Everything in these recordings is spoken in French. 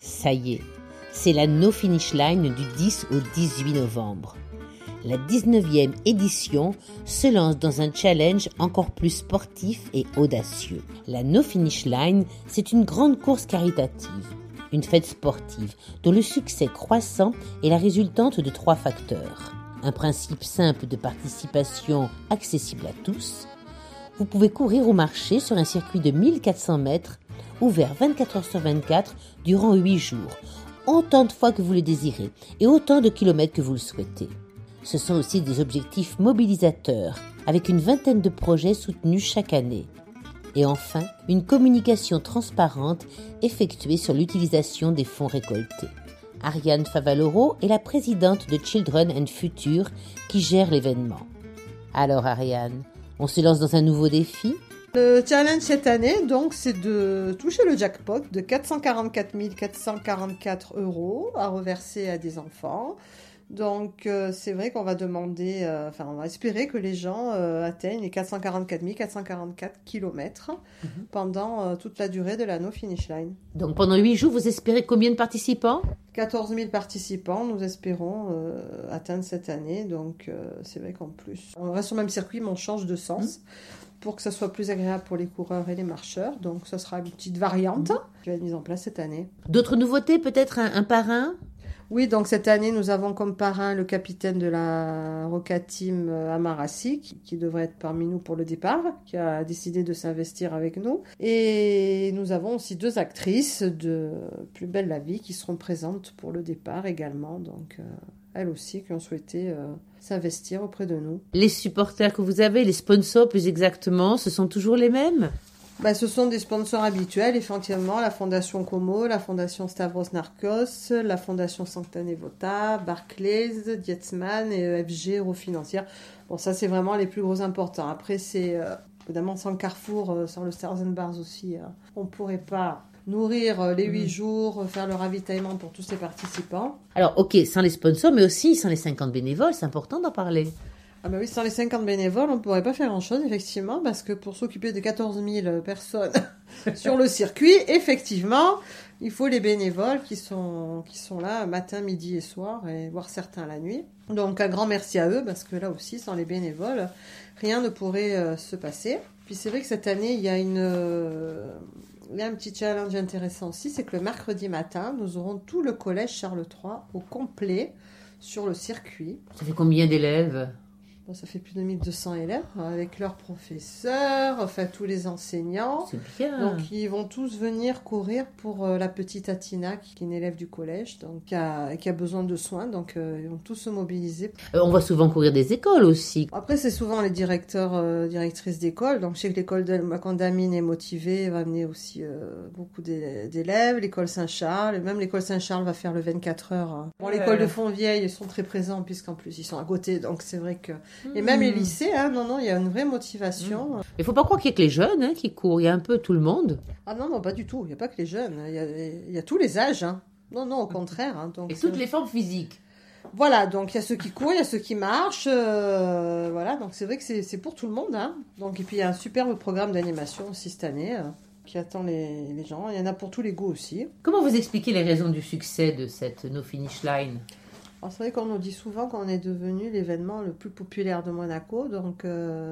Ça y est, c'est la No Finish Line du 10 au 18 novembre. La 19e édition se lance dans un challenge encore plus sportif et audacieux. La No Finish Line, c'est une grande course caritative, une fête sportive dont le succès croissant est la résultante de 3 facteurs. Un principe simple de participation accessible à tous. Vous pouvez courir ou marcher sur un circuit de 1400 mètres, ouvert 24 heures sur 24 durant 8 jours, autant de fois que vous le désirez et autant de kilomètres que vous le souhaitez. Ce sont aussi des objectifs mobilisateurs, avec une vingtaine de projets soutenus chaque année. Et enfin, une communication transparente effectuée sur l'utilisation des fonds récoltés. Ariane Favaloro est la présidente de Children and Future qui gère l'événement. Alors Ariane, on se lance dans un nouveau défi ? Le challenge cette année, donc, c'est de toucher le jackpot de 444 444 € à reverser à des enfants. Donc, c'est vrai qu'on va demander, on va espérer que les gens atteignent les 444 444 kilomètres pendant toute la durée de la No Finish Line. Donc, pendant 8 jours, vous espérez combien de participants ? 14 000 participants, nous espérons atteindre cette année. Donc, c'est vrai qu'en plus, on reste sur le même circuit, mais on change de sens pour que ça soit plus agréable pour les coureurs et les marcheurs. Donc, ça sera une petite variante qui va être mise en place cette année. D'autres nouveautés, peut-être un parrain ? Oui, donc cette année, nous avons comme parrain le capitaine de la Roca Team Amarassi, qui devrait être parmi nous pour le départ, qui a décidé de s'investir avec nous. Et nous avons aussi 2 actrices de Plus belle la vie qui seront présentes pour le départ également. Donc, elles aussi, qui ont souhaité s'investir auprès de nous. Les supporters que vous avez, les sponsors plus exactement, ce sont toujours les mêmes ? Ce sont des sponsors habituels, effectivement, la Fondation Como, la Fondation Stavros Narcos, la Fondation Sanctane Vota, Barclays, Dietzmann et EFG, Eurofinancière. Bon, ça, c'est vraiment les plus gros importants. Après, c'est évidemment sans le Carrefour, sans le Stars and Bars aussi, on ne pourrait pas nourrir les 8 jours, faire le ravitaillement pour tous ces participants. Alors, ok, sans les sponsors, mais aussi sans les 50 bénévoles, c'est important d'en parler. Ah oui, sans les 50 bénévoles, on ne pourrait pas faire grand-chose, effectivement, parce que pour s'occuper de 14 000 personnes sur le circuit, effectivement, il faut les bénévoles qui sont là matin, midi et soir, et voire certains la nuit. Donc, un grand merci à eux, parce que là aussi, sans les bénévoles, rien ne pourrait se passer. Puis c'est vrai que cette année, il y a un petit challenge intéressant aussi, c'est que le mercredi matin, nous aurons tout le collège Charles III au complet sur le circuit. Ça fait combien d'élèves ? Ça fait plus de 1200 élèves avec leurs professeurs, tous les enseignants. C'est bien. Donc, ils vont tous venir courir pour la petite Atina, qui est une élève du collège, donc qui a besoin de soins. Donc, ils vont tous se mobiliser. On va souvent courir des écoles aussi. Après, c'est souvent les directeurs, directrices d'école. Donc, je sais que l'école de Macandamine est motivée, va amener aussi beaucoup d'élèves. L'école Saint-Charles, même l'école Saint-Charles va faire le 24 heures. Bon, l'école de Fontvieille, ils sont très présents puisqu'en plus, ils sont à côté. Donc, c'est vrai que... Et même les lycées, il y a une vraie motivation. Il ne faut pas croire qu'il n'y a que les jeunes qui courent, il y a un peu tout le monde. Ah non, pas du tout, il n'y a pas que les jeunes, il y a tous les âges. Non, au contraire. Donc, et toutes les formes physiques. Voilà, donc il y a ceux qui courent, il y a ceux qui marchent, voilà, donc c'est vrai que c'est pour tout le monde. Donc, et puis il y a un superbe programme d'animation aussi cette année qui attend les gens, il y en a pour tous les goûts aussi. Comment vous expliquez les raisons du succès de cette No Finish Line ? Alors, c'est vrai qu'on nous dit souvent qu'on est devenu l'événement le plus populaire de Monaco, donc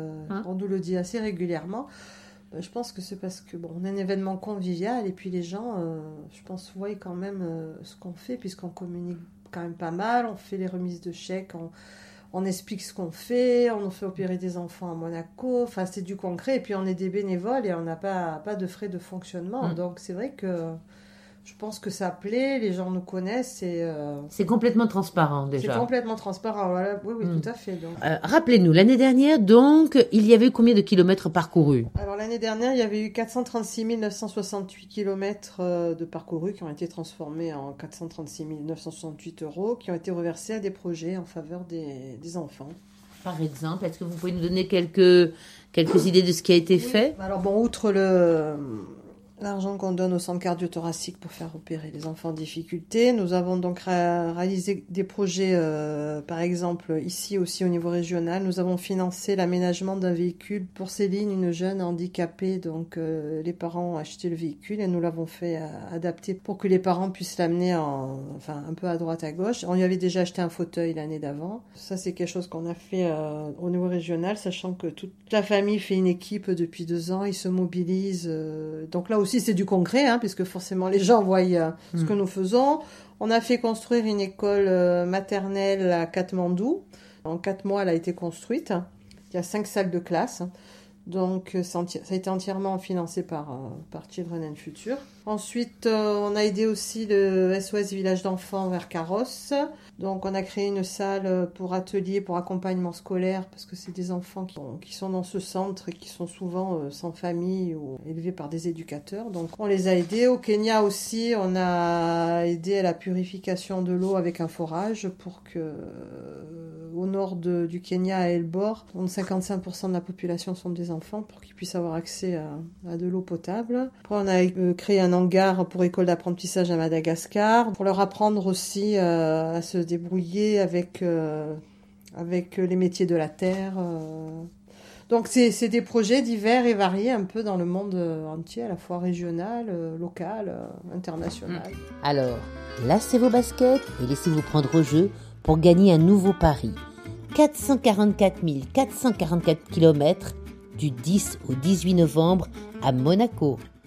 on nous le dit assez régulièrement. Je pense que c'est parce que on est un événement convivial et puis les gens, je pense, voient quand même ce qu'on fait puisqu'on communique quand même pas mal, on fait les remises de chèques, on explique ce qu'on fait, on fait opérer des enfants à Monaco, c'est du concret et puis on est des bénévoles et on n'a pas de frais de fonctionnement. Donc c'est vrai que je pense que ça plaît, les gens nous connaissent et... C'est complètement transparent déjà. C'est complètement transparent, voilà. Oui, tout à fait. Donc. Rappelez-nous, l'année dernière, donc, il y avait eu combien de kilomètres parcourus ? Alors l'année dernière, il y avait eu 436 968 kilomètres de parcourus qui ont été transformés en 436 968 €, qui ont été reversés à des projets en faveur des enfants. Par exemple, est-ce que vous pouvez nous donner quelques idées de ce qui a été fait ? Alors outre L'argent qu'on donne au centre cardio-thoracique pour faire opérer les enfants en difficulté. Nous avons donc réalisé des projets, par exemple, ici aussi au niveau régional. Nous avons financé l'aménagement d'un véhicule pour Céline, une jeune handicapée. Donc, les parents ont acheté le véhicule et nous l'avons fait adapter pour que les parents puissent l'amener un peu à droite, à gauche. On lui avait déjà acheté un fauteuil l'année d'avant. Ça, c'est quelque chose qu'on a fait au niveau régional, sachant que toute la famille fait une équipe depuis 2 ans. Ils se mobilisent. Donc là aussi, c'est du concret, puisque forcément les gens voient ce que nous faisons. On a fait construire une école maternelle à Katmandou. En 4 mois, elle a été construite. Il y a 5 salles de classe. Donc, ça a été entièrement financé par Children and Future. Ensuite, on a aidé aussi le SOS Village d'enfants vers Carrosse. Donc, on a créé une salle pour ateliers, pour accompagnement scolaire, parce que c'est des enfants qui sont dans ce centre et qui sont souvent sans famille ou élevés par des éducateurs. Donc, on les a aidés. Au Kenya aussi, on a aidé à la purification de l'eau avec un forage pour que, au nord du Kenya, à Elbor, 55% de la population sont des enfants pour qu'ils puissent avoir accès à de l'eau potable. Après, on a créé un hangar pour école d'apprentissage à Madagascar, pour leur apprendre aussi à se débrouiller avec les métiers de la terre. Donc, c'est des projets divers et variés un peu dans le monde entier, à la fois régional, local, international. Alors, lacez vos baskets et laissez-vous prendre au jeu pour gagner un nouveau pari. 444 444 km du 10 au 18 novembre à Monaco.